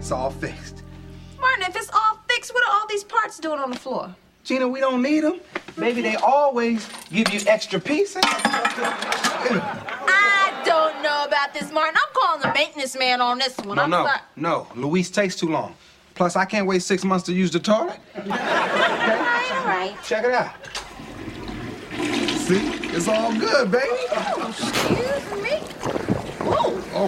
It's all fixed. Martin, if it's all fixed, what are all these parts doing on the floor? Gina, we don't need them. Maybe they always give you extra pieces. I don't know about this, Martin. I'm calling the maintenance man on this one. No. Luis takes too long. Plus, I can't wait 6 months to use the toilet. All right. Check it out. See? It's all good, baby. Oh, excuse me. Whoa. Oh.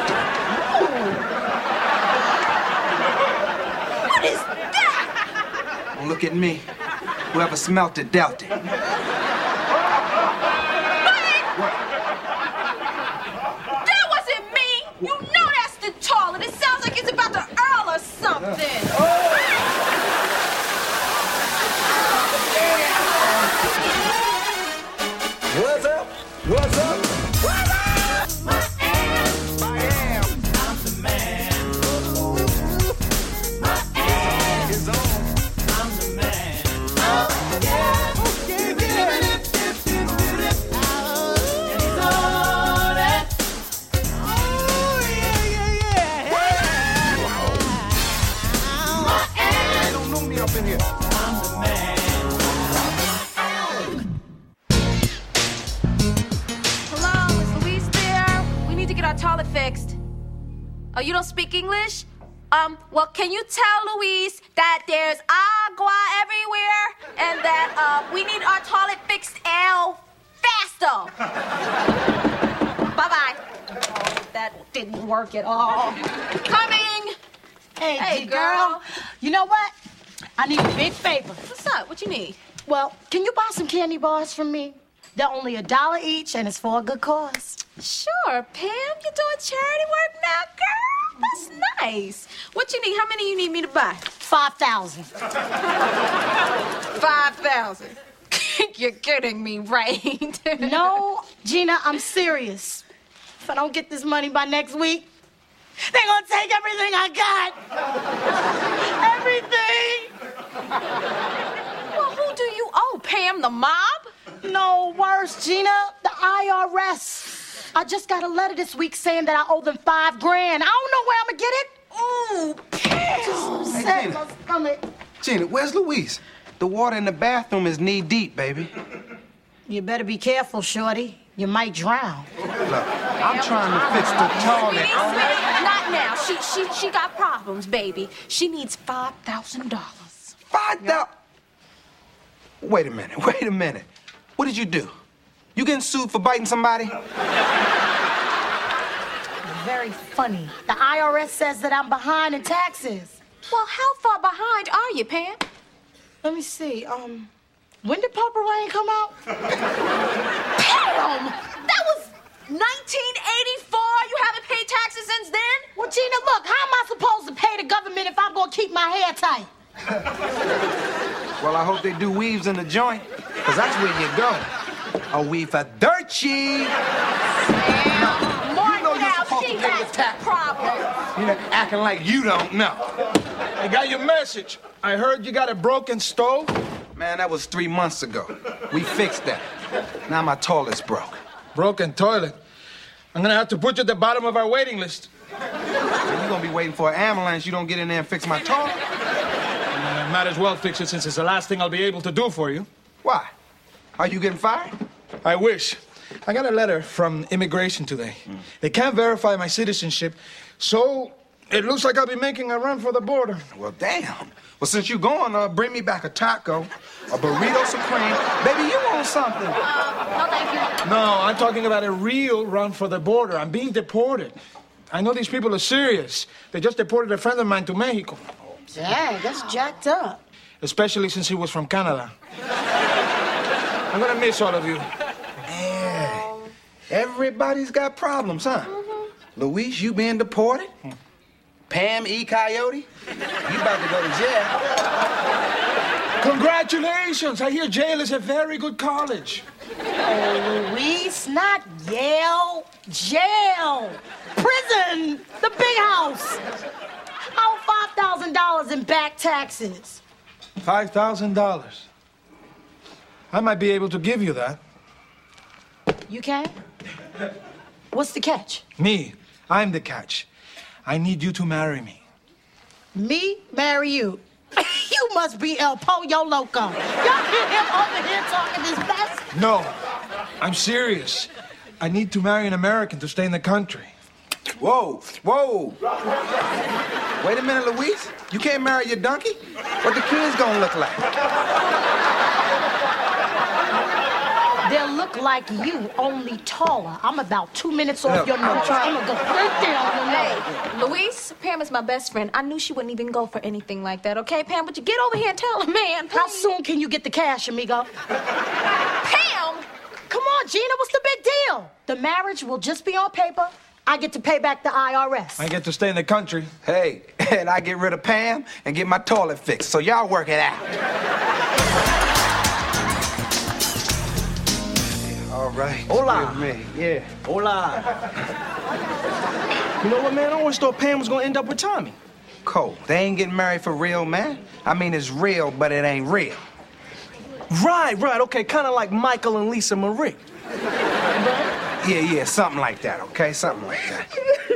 What is that? Don't look at me. Whoever smelt it, dealt it. That wasn't me. You know that's the toilet. It sounds like it's about to earl or something. What's up? What's up? What's up? I am. I'm the man. It's on. I'm the man. Oh, yeah. Don't know me up in here. I'm the man. Hello, is Luis there? We need to get our toilet fixed. Oh, you don't speak English? Well, can you tell Luis that there's agua everywhere and that, we need our toilet fixed faster? Bye-bye. Oh, that didn't work at all. Coming! Hey, girl. You know what? I need a big favor. What's up? What you need? Well, can you buy some candy bars from me? They're only $1 each, and it's for a good cause. Sure, Pam. You're doing charity work now, girl. That's nice. What you need? How many you need me to buy? 5,000. 5,000. You're kidding me, right? No, Gina, I'm serious. If I don't get this money by next week, they're gonna take everything I got. Everything. Well, who do you owe, Pam? The mob? No, worse, Gina. The IRS. I just got a letter this week saying that I owe them $5 grand. I don't know where I'm gonna get it. Ooh, Pam. Hey, Set Gina. my stomach. Gina, where's Luis? The water in the bathroom is knee deep, baby. You better be careful, shorty. You might drown. Look, I'm trying to fix the toilet. Sweetie, not now. She got problems, baby. She needs $5,000. 5,000. Wait a minute. What did you do? You getting sued for biting somebody? Very funny. The IRS says that I'm behind in taxes. Well, how far behind are you, Pam? Let me see. When did Purple Rain come out? Pam! That was 1984. You haven't paid taxes since then? Well, Gina, look, how am I supposed to pay the government if I'm gonna keep my hair tight? Well, I hope they do weaves in the joint, because that's where you go. A weave for dirt cheap. More know you're now, supposed she to pay has your tax. problems. You know, acting like you don't know. I got your message. I heard you got a broken stove. Man, that was 3 months ago. We fixed that. Now my toilet's broke. Broken toilet. I'm gonna have to put you at the bottom of our waiting list. You're gonna be waiting for an ambulance. You don't get in there and fix my toilet? Might as well fix it since it's the last thing I'll be able to do for you. Why? Are you getting fired? I wish. I got a letter from immigration today. They can't verify my citizenship, so it looks like I'll be making a run for the border. Well, damn. Well, since you're going, bring me back a taco, a burrito supreme. Baby, you want something? No, thank you. No, I'm talking about a real run for the border. I'm being deported. I know these people are serious. They just deported a friend of mine to Mexico. Dang, that's jacked up. Especially since he was from Canada. I'm gonna miss all of you. Yeah. Everybody's got problems, huh? Luis, you being deported? Pam E. Coyote? You about to go to jail. Congratulations! I hear Yale is a very good college. Oh, Luis, not Yale. Jail. Prison. The big house. I owe $5,000 in back taxes. $5,000. I might be able to give you that. You can? What's the catch? Me, I'm the catch. I need you to marry me. Me marry you. You must be El Pollo Loco. Y'all hear him over here talking this mess? No, I'm serious. I need to marry an American to stay in the country. Whoa, whoa. Wait a minute, Luis. You can't marry your donkey? What the kids gonna look like? They'll look like you, only taller. I'm about 2 minutes off Look, your nose. I'm gonna go right there on your nose. Hey, Luis, Pam is my best friend. I knew she wouldn't even go for anything like that, okay, Pam? Would you get over here and tell her, man? How soon can you get the cash, amigo? Pam! Come on, Gina, what's the big deal? The marriage will just be on paper. I get to pay back the IRS. I get to stay in the country. Hey, and I get rid of Pam and get my toilet fixed. So y'all work it out. All right. Hola. Excuse me. Yeah. Hola. You know what, man? I always thought Pam was gonna end up with Tommy. Cole, they ain't getting married for real, man. I mean, it's real, but it ain't real. Right, okay, kind of like Michael and Lisa Marie. Yeah, something like that, okay? Something like that.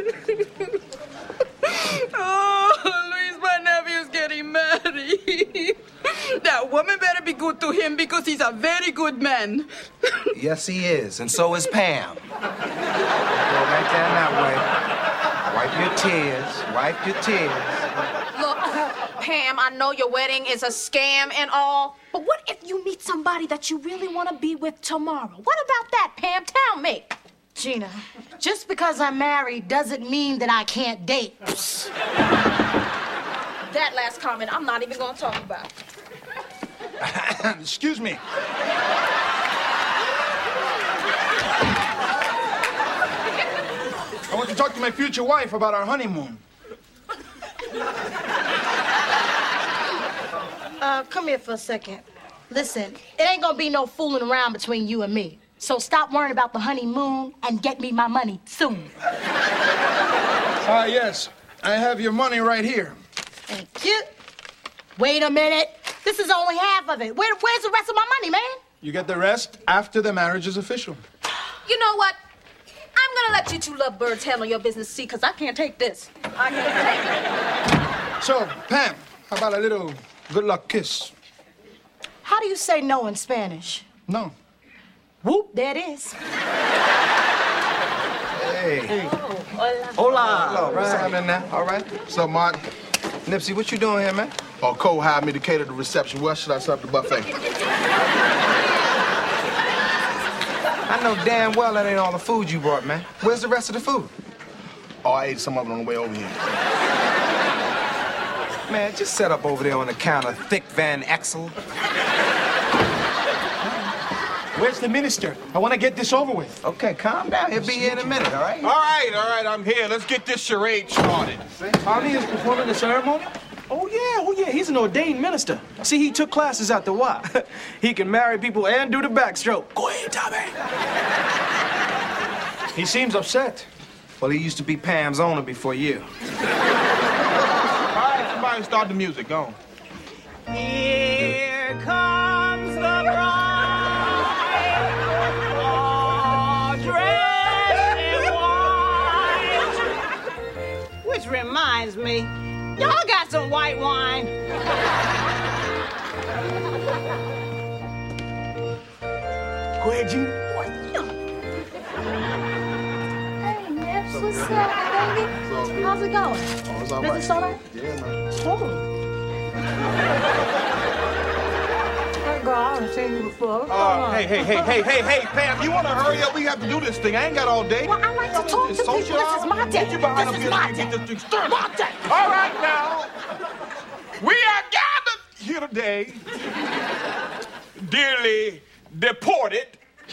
Oh, Luis, my nephew's getting married. That woman better be good to him because he's a very good man. Yes, he is, and so is Pam. Go right down that way. Wipe your tears. Wipe your tears. Look, Pam, I know your wedding is a scam and all, but what if you meet somebody that you really want to be with tomorrow? What about that, Pam? Tell me. Gina, just because I'm married doesn't mean that I can't date. That last comment, I'm not even going to talk about. Excuse me. I want to talk to my future wife about our honeymoon. Come here for a second. Listen, it ain't gonna be no fooling around between you and me. So stop worrying about the honeymoon and get me my money soon. Yes. I have your money right here. Thank you. Wait a minute. This is only half of it. Where's the rest of my money, man? You get the rest after the marriage is official. You know what? I'm going to let you two lovebirds handle your business, see, because I can't take this. I can't take it. So, Pam, how about a little good luck kiss? How do you say no in Spanish? No. Whoop, there it is. Hey. Hola. Hello, what's happening now? All right. What's up, Mark? Nipsey, what you doing here, man? Oh, Cole hired me to cater the reception. Where should I serve the buffet? I know damn well that ain't all the food you brought, man. Where's the rest of the food? Oh, I ate some of it on the way over here. Man, just set up over there on the counter, thick Van Exel. Where's the minister? I want to get this over with. Okay, calm down. He'll be here in a minute, all right? All right, I'm here. Let's get this charade started. Tommy is performing the ceremony? Oh, yeah, he's an ordained minister. See, he took classes at the Y. He can marry people and do the backstroke. Go ahead, Tommy. He seems upset. Well, he used to be Pam's owner before you. All right, somebody start the music. Go on. Here comes the bride, all dressed in white. Which reminds me, y'all got some white wine. Go ahead, Gina. Hey, Nips, what's up, baby? How's it going? Oh, it's all right. Business all right? Yeah, man. Totally. Hey, girl, I haven't seen you before. Hey, Pam, you want to hurry up? We have to do this thing. I ain't got all day. Well, I like to talk to people. This is my day. This is my day. My day. All right, now. We are gathered here today, dearly deported.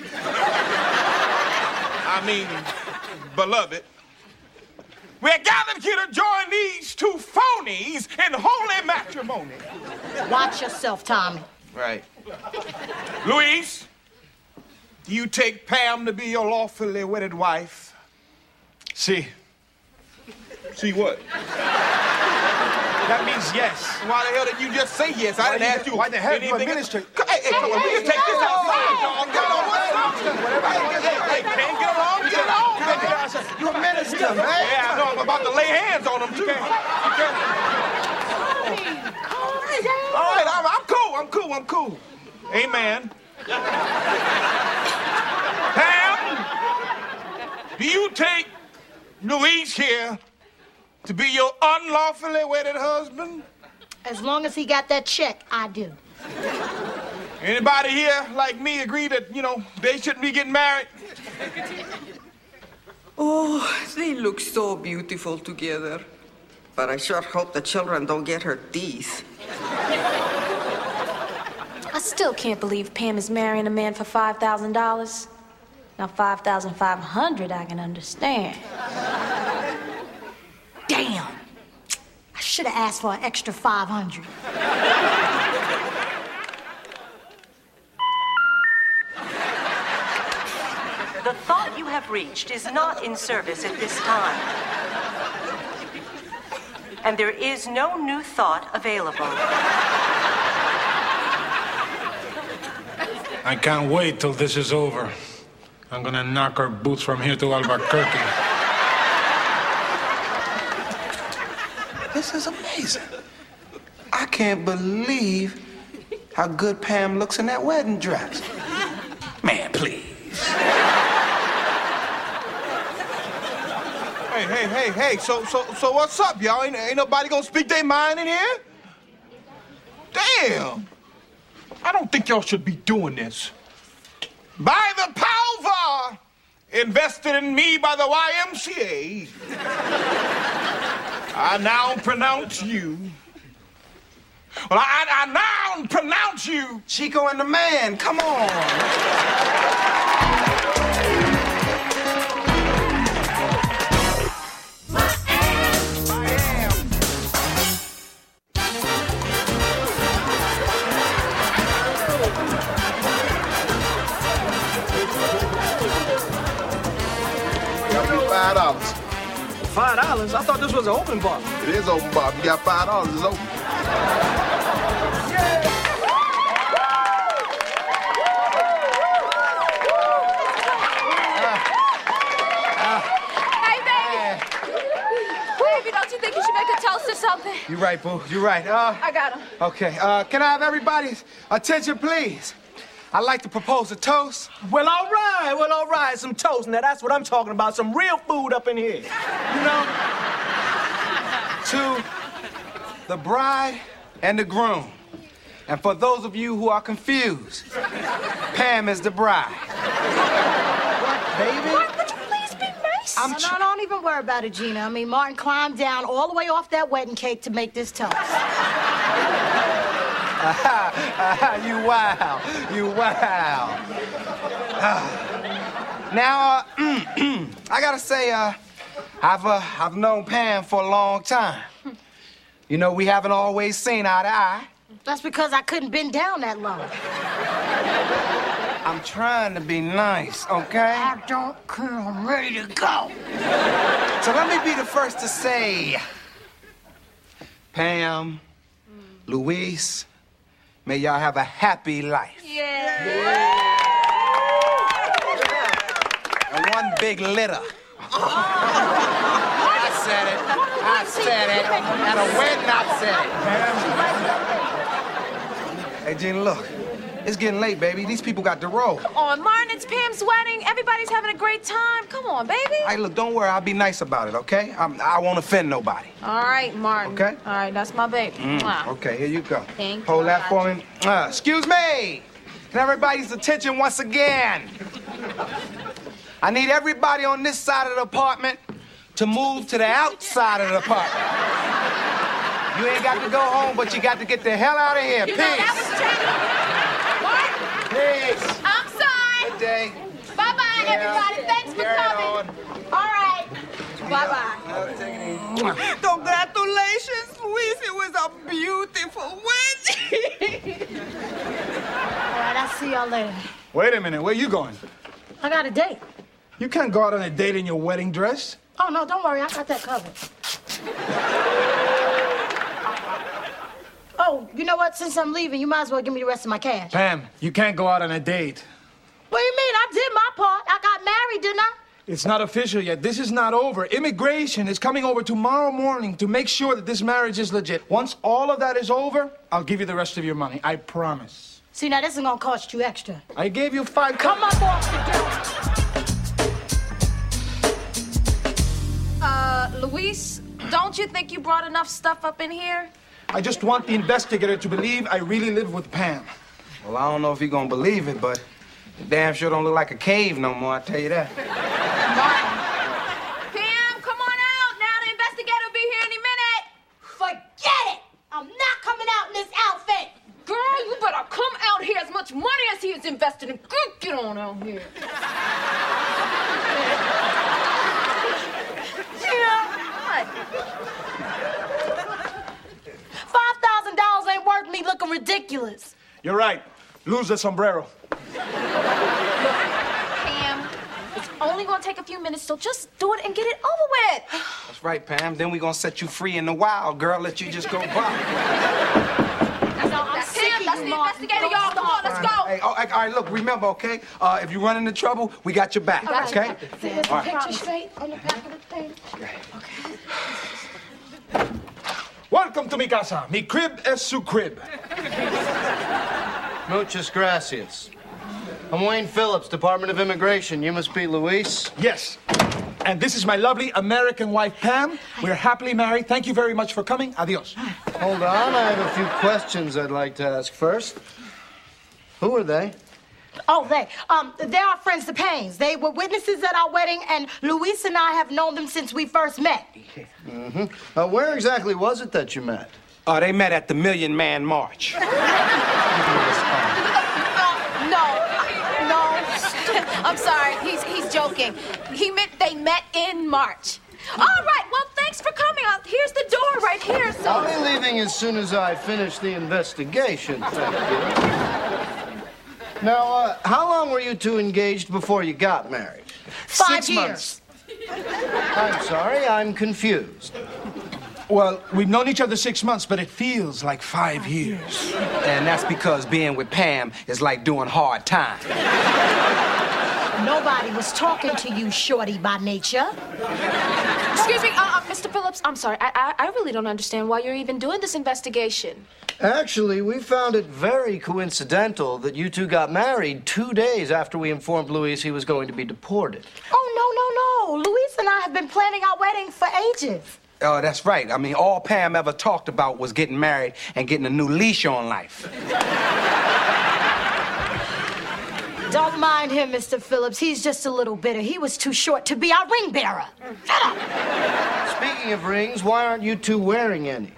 I mean, beloved. We're gathered here to join these two phonies in holy matrimony. Watch yourself, Tommy. Right. Luis, do you take Pam to be your lawfully wedded wife? See. See what? That means yes. Why the hell did you just say yes? I didn't ask you. Why the hell you a anything. minister? Hey, come on, we can take this outside, dog. Get on, what's up? Hey, Pam, get along, baby. You're a minister, man. Yeah, I know. I'm about to lay hands on him, too. I'm cool. Amen. Pam, do you take Luis here to be your unlawfully wedded husband? As long as he got that check, I do. Anybody here, like me, agree that, they shouldn't be getting married? Oh, they look so beautiful together. But I sure hope the children don't get her teeth. I still can't believe Pam is marrying a man for $5,000. Now, $5,500 I can understand. Damn. I should have asked for an extra 500. The thought you have reached is not in service at this time. And there is no new thought available. I can't wait till this is over. I'm gonna knock her boots from here to Albuquerque. This is amazing. I can't believe how good Pam looks in that wedding dress. Man, please. Hey, so what's up, y'all? Ain't nobody gonna speak their mind in here? Damn. I don't think y'all should be doing this. By the power invested in me by the YMCA, I now pronounce you. Well, I now pronounce you. Chico and the man, come on. $5. $5? I thought this was an open bar. It is open bar. If you got $5, it's open. Hey, baby. Baby, don't you think you should make a toast or something? You're right, boo. You're right. I got him. Okay, can I have everybody's attention, please? I'd like to propose a toast. Well, all right. Some toast. Now, that's what I'm talking about. Some real food up in here. You know, to the bride and the groom. And for those of you who are confused, Pam is the bride. What, baby? What? Would you please be nice? I'm don't even worry about it, Gina. I mean, Martin climbed down all the way off that wedding cake to make this toast. You wow. Now, I gotta say, I've known Pam for a long time. You know, we haven't always seen eye to eye. That's because I couldn't bend down that low. I'm trying to be nice, okay? I don't care. I'm ready to go. So let me be the first to say, Pam, Luis, may y'all have a happy life. Yeah. And one big litter. I said it. At a wedding, I said it. Hey, Gina, look. It's getting late, baby. These people got to roll. Come on, Martin, it's Pam's wedding. Everybody's having a great time. Come on, baby. Hey, look, don't worry. I'll be nice about it, okay? I won't offend nobody. All right, Martin. Okay. All right, that's my baby. Mwah. Okay, here you go. Thank you. Hold that for me. Excuse me. Can everybody's attention once again? I need everybody on this side of the apartment to move to the outside of the apartment. You ain't got to go home, but you got to get the hell out of here. You Peace. know, that was Peace. I'm sorry. Good day. Bye-bye, everybody. Thanks for coming. All right. Bye-bye. Congratulations, Luis. It was a beautiful wedding. All right, I'll see y'all later. Wait a minute, where you going? I got a date. You can't go out on a date in your wedding dress. Oh, no, don't worry. I got that covered. Oh, you know what? Since I'm leaving, you might as well give me the rest of my cash. Pam, you can't go out on a date. What do you mean? I did my part. I got married, didn't I? It's not official yet. This is not over. Immigration is coming over tomorrow morning to make sure that this marriage is legit. Once all of that is over, I'll give you the rest of your money. I promise. See, now this is gonna cost you extra. I gave you $5. Come up off the door. Luis, don't you think you brought enough stuff up in here? I just want the investigator to believe I really live with Pam. Well, I don't know if you're gonna believe it, but it damn sure don't look like a cave no more, I tell you that. Pam, come on out. Now the investigator will be here any minute. Forget it! I'm not coming out in this outfit! Girl, you better come out here. As much money as he has invested in. Get on out here. Yeah. $5,000 ain't worth me looking ridiculous. You're right. Lose the sombrero. Pam, it's only gonna take a few minutes, so just do it and get it over with. That's right, Pam. Then we gonna set you free in the wild, girl. Let you just go by. That's him. That's the investigator, y'all. Come on, let's go. Hey, all right, look, remember, okay? If you run into trouble, we got your back, okay? See, there's a picture straight on the back of the thing. Okay. Welcome to mi casa. Mi crib es su crib. Muchas gracias. I'm Wayne Phillips, Department of Immigration. You must be Luis? Yes. And this is my lovely American wife, Pam. We're happily married. Thank you very much for coming. Adios. Hold on, I have a few questions I'd like to ask first. Who are they? Oh, they're our friends, the Paynes. They were witnesses at our wedding, and Luis and I have known them since we first met. Mm-hmm. Where exactly was it that you met? They met at the Million Man March. No. I'm sorry. He's joking. They met in March. All right. Well, thanks for coming. Here's the door right here. So I'll be leaving as soon as I finish the investigation. Thank you. Now, how long were you two engaged before you got married? 5 years. I'm sorry, I'm confused. Well, we've known each other 6 months, but it feels like 5 years. And that's because being with Pam is like doing hard time. Nobody was talking to you, shorty, by nature. Excuse me, Mr. Phillips, I'm sorry. I really don't understand why you're even doing this investigation. Actually, we found it very coincidental that you two got married 2 days after we informed Luis he was going to be deported. Oh, no. Luis and I have been planning our wedding for ages. Oh, that's right. I mean, all Pam ever talked about was getting married and getting a new leash on life. Don't mind him, Mr. Phillips. He's just a little bitter. He was too short to be our ring bearer. Shut up. Speaking of rings, why aren't you two wearing any?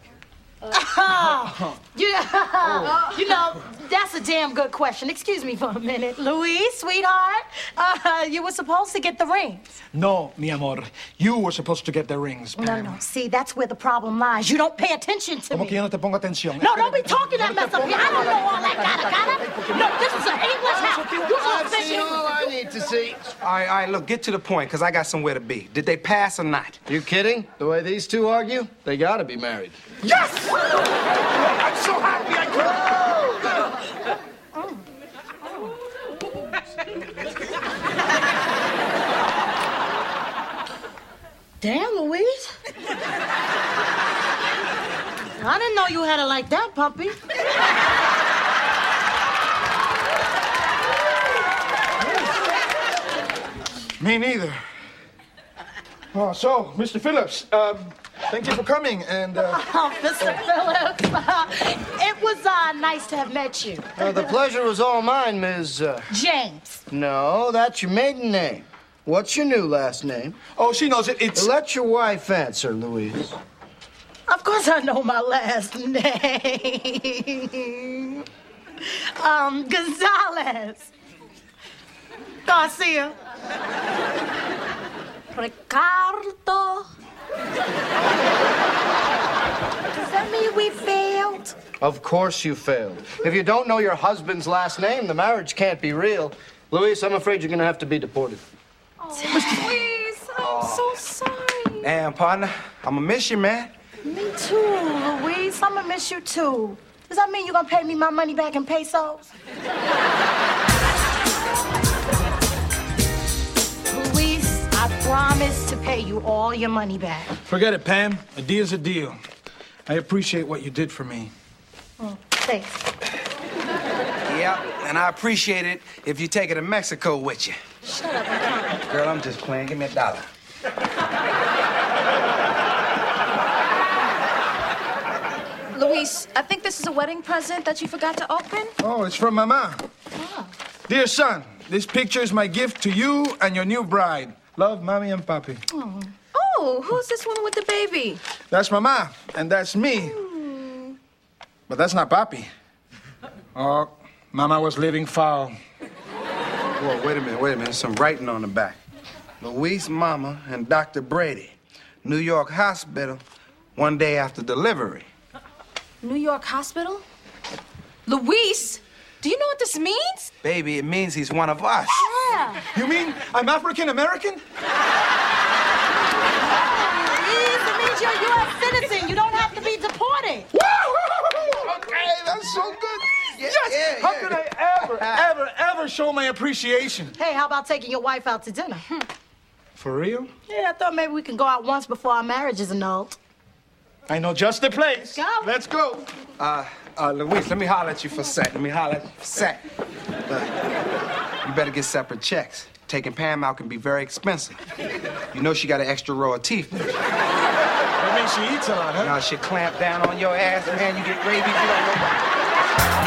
You know, that's a damn good question. Excuse me for a minute. Luis, sweetheart, you were supposed to get the rings. No, mi amor. You were supposed to get the rings, Pam. No. See, that's where the problem lies. You don't pay attention to Como me. que yo no te pongo atención? No, don't be talking that mess up here. I don't know all that gotta. No, this is an English house. You I've seen all I need to see. All right, look, get to the point, because I got somewhere to be. Did they pass or not? You kidding? The way these two argue, they gotta be married. Yes! I'm so happy I could. Damn, Louise. I didn't know you had it like that, puppy. Me neither. So, Mr. Phillips, thank you for coming, and... Mr. Phillips, it was nice to have met you. The pleasure was all mine, Ms. James. No, that's your maiden name. What's your new last name? Oh, she knows it. It's... Let your wife answer, Louise. Of course I know my last name. Gonzalez. Garcia. Ricardo. Does that mean we failed? Of course you failed. If you don't know your husband's last name, the marriage can't be real. Luis, I'm afraid you're gonna have to be deported. Oh, please, I'm so sorry. Damn, partner, I'ma miss you, man. Me too, Luis. I'm gonna miss you too. Does that mean you're gonna pay me my money back in pesos? Luis, I promise to pay you all your money back. Forget it, Pam. A deal's a deal. I appreciate what you did for me. Thanks. Yep, and I appreciate it if you take her to Mexico with you. Shut up, I can't. Girl, I'm just playing. Give me $1. Luis, I think this is a wedding present that you forgot to open. Oh, it's from Mama. Oh. Dear son, this picture is my gift to you and your new bride. Love, Mommy and Papi. Oh, who's this woman with the baby? That's Mama, and that's me. But that's not Papi. Oh, Mama was living foul. Whoa, wait a minute. There's some writing on the back. Luis, Mama, and Dr. Brady. New York hospital, one day after delivery. New York hospital? Luis, do you know what this means? Baby, it means he's one of us. Yeah. You mean I'm African American? It means you're a U.S. citizen. You don't have to be deported. Okay, that's so good. Yes! How could I ever show my appreciation? Hey, how about taking your wife out to dinner? For real? Yeah, I thought maybe we can go out once before our marriage is annulled. I know just the place. Go. Let's go. Luis, let me holler at you for a sec. You better get separate checks. Taking Pam out can be very expensive. You know she got an extra row of teeth. That means she eats a lot, huh? Now, she'll clamp down on your ass, man. You get gravy, you don't know.